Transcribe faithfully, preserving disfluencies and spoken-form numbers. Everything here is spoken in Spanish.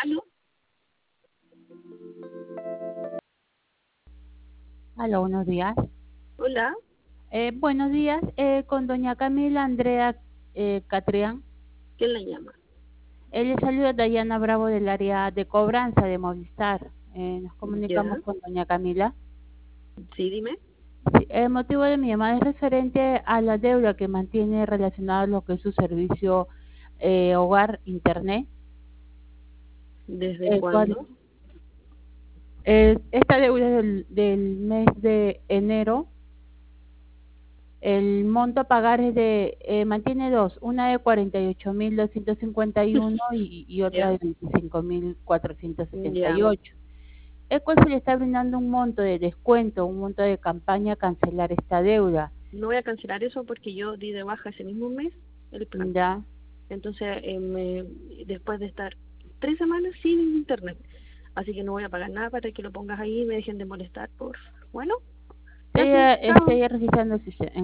¿Aló? Aló, buenos días. Hola, Eh, buenos días, eh, con doña Camila Andrea eh, Catrián. ¿quién la llama? Eh, le saluda Dayana Bravo del área de cobranza de Movistar. Eh, nos comunicamos Ya, con doña Camila. sí, dime. Sí, el motivo de mi llamada es referente a la deuda que mantiene relacionada a lo que es su servicio eh, hogar internet, ¿Desde el cual cuándo? eh, esta deuda es del, del mes de enero. El monto a pagar es de, eh, mantiene dos, una de cuarenta y ocho mil doscientos cincuenta y uno y, y otra Ya, de veinticinco mil cuatrocientos setenta y ya. ocho. El cual se le está brindando un monto de descuento, un monto de campaña a cancelar esta deuda. No voy a cancelar eso porque yo di de baja ese mismo mes el plan. ¿Ya? Entonces, eh, me- después de estar tres semanas sin internet. Así que no voy a pagar nada para que lo pongas ahí y me dejen de molestar, por Bueno, gracias. Ella Chao. estoy registrando el sistema.